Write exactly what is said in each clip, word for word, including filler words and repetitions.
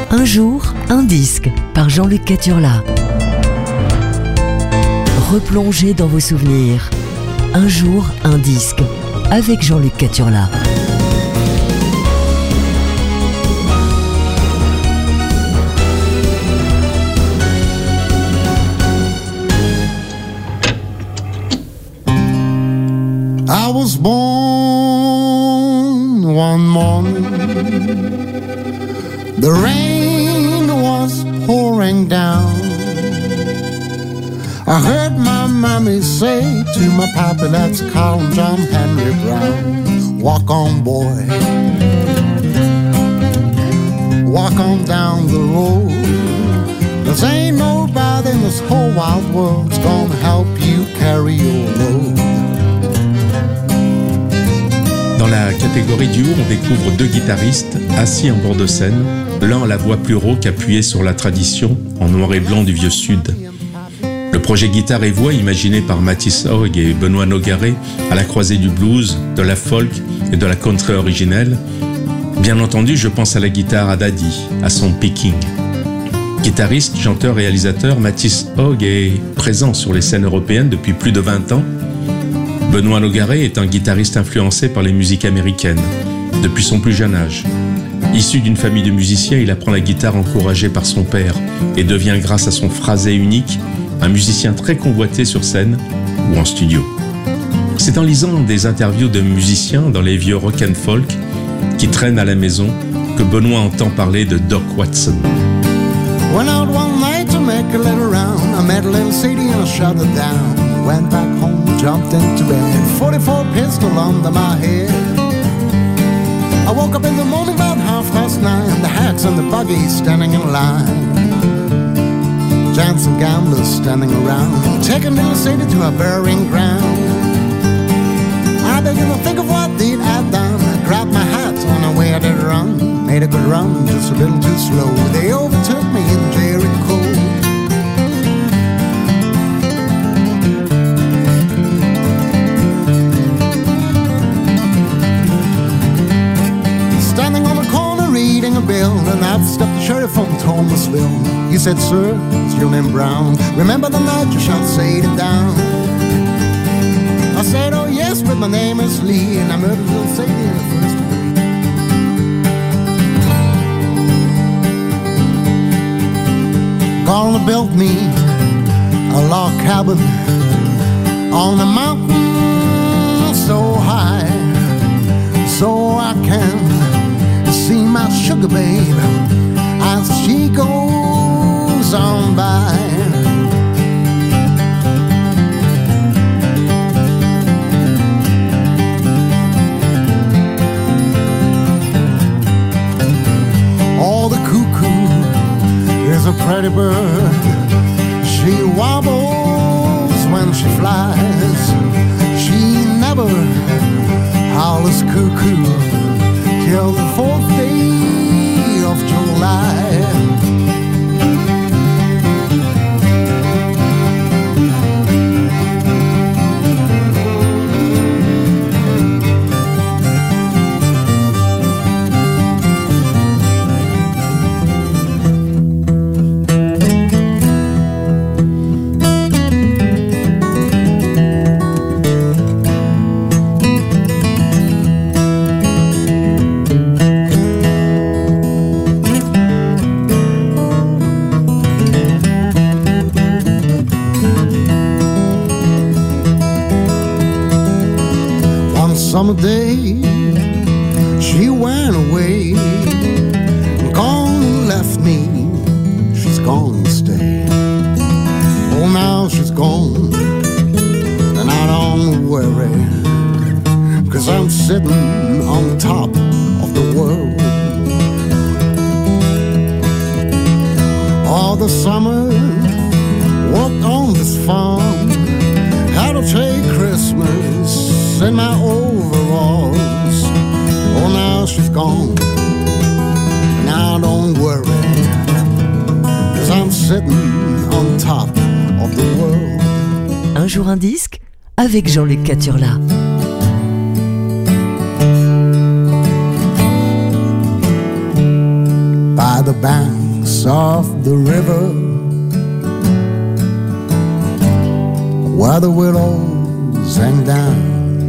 Un jour, un disque par Jean-Luc Caturla. Replongez dans vos souvenirs. Un jour, un disque avec Jean-Luc Caturla. I was born one morning. The rain was pouring down. I heard my mommy say to my papa, let's call him John Henry Brown. Walk on, boy. Walk on down the road. Cause ain't nobody in this whole wild world's gonna help you carry your load. Dans la catégorie duo, on découvre deux guitaristes assis en bord de scène, l'un à la voix plus rauque appuyée sur la tradition en noir et blanc du vieux sud. Le projet guitare et voix imaginé par Mathis Haug et Benoît Nogaret à la croisée du blues, de la folk et de la country originelle. Bien entendu, je pense à la guitare à Daddy, à son picking. Guitariste, chanteur, réalisateur, Mathis Haug est présent sur les scènes européennes depuis plus de vingt ans. Benoît Nogaret est un guitariste influencé par les musiques américaines, depuis son plus jeune âge. Issu d'une famille de musiciens, il apprend la guitare encouragé par son père et devient, grâce à son phrasé unique, un musicien très convoité sur scène ou en studio. C'est en lisant des interviews de musiciens dans les vieux rock and folk qui traînent à la maison que Benoît entend parler de Doc Watson. Went out one night to make a little round. I met a little Sadie and I shut her down. Went back home, jumped into bed. forty-four pistol under my head. I woke up in the morning about half past nine. The hacks and the buggies standing in line. Giants and gamblers standing around, taking little Sadie to a burying ground. I began to think of what they'd had done. I grabbed my hat on the way I did run. Made a good run, just a little too slow. They overtook me in Jericho. Standing on the corner reading a bill, and I'd stepped the sheriff from Thomasville. He said, sir, it's your name Brown. Remember the night you shot Sadie down? I said, oh yes, but my name is Lee, and I murdered little Sadie in the first degree. Gonna build me a log cabin on a mountain so high, so I can see my sugar babe as she goes on by. Oh, the cuckoo is a pretty bird. She wobbles when she flies. She never howls cuckoo till the fourth day of July. Summer day, she went away, gone and left me, she's gone to stay. Oh, now she's gone, and I don't worry, cause I'm sitting on top of the world. All the summer, worked on this farm, had to take Christmas in my overalls. Oh, now she's gone. Now don't worry, cause I'm sitting on top of the world. Un jour un disque avec Jean-Luc Caturla. By the banks of the river, where the willows hang down,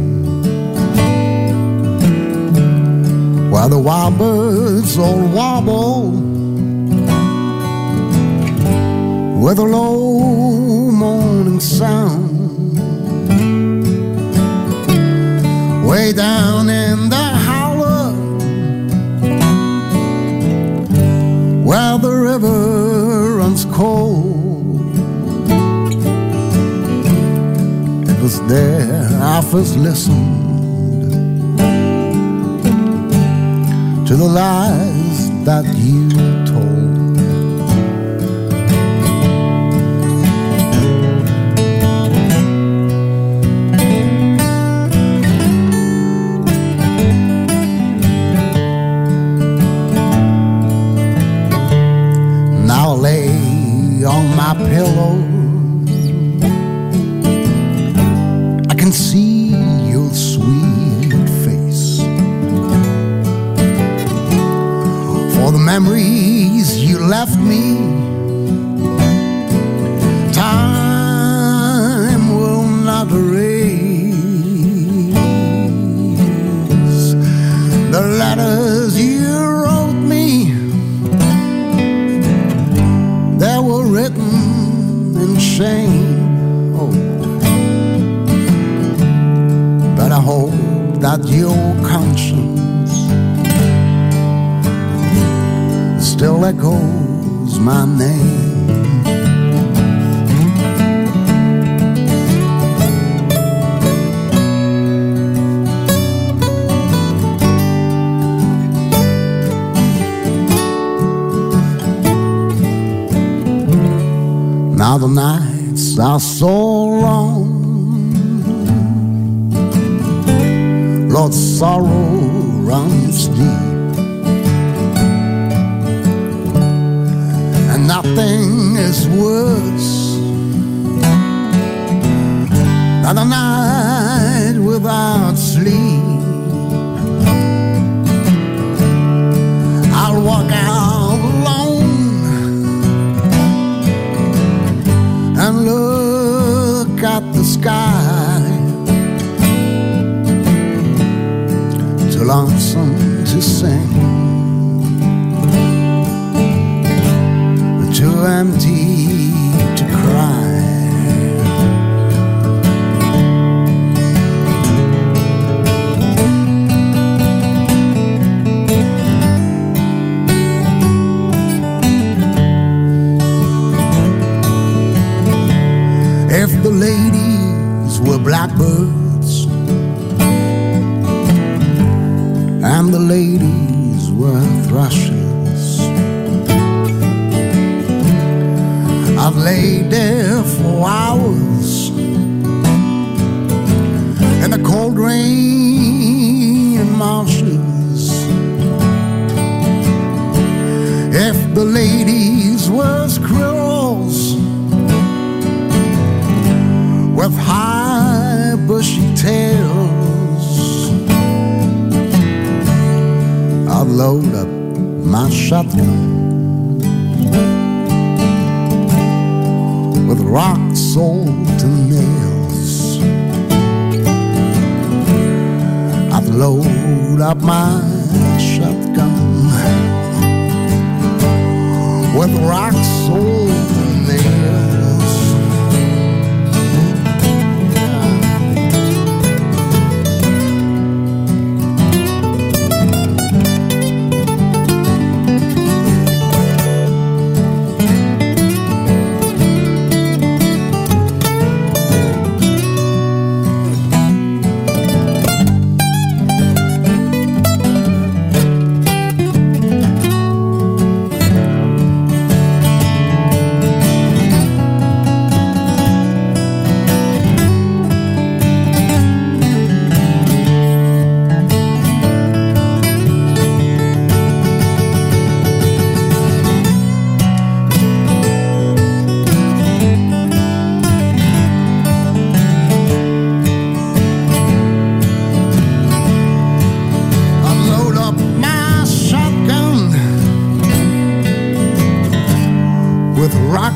where the wild birds all wobble with a low moaning sound. Way down in the howler, where the river runs cold, it was there I first listened to the lies that you told. Now lay on my pillow, I can see your sweet face, for the memories you left me, time will not erase. The letters you wrote me, they were written in shame. Oh, but I hope that your conscience still echoes my name. Now the nights are so long, Lord, sorrow runs deep, and nothing is worse than a night without sleep. I'll walk out alone and look at the sky, too lonesome to sing, too empty to cry. If the ladies were blackbirds and the ladies were thrushes, I've laid there for hours in the cold rain and marshes. If the ladies were squirrels with high bushy tails, I'll load up my shotgun with rock, salt, and nails. I'll load up my shotgun with rock, salt, and nails.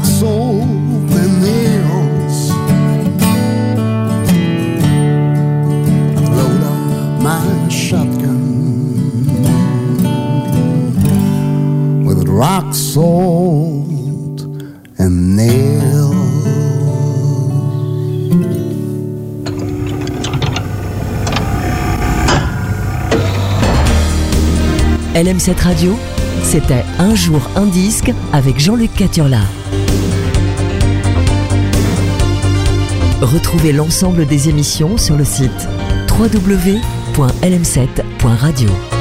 rock, soul, and nails. Load up my shotgun with rock, salt, and nails. L M sept Radio, c'était Un jour un disque avec Jean-Luc Caturla. Retrouvez l'ensemble des émissions sur le site w w w point l m sept point radio.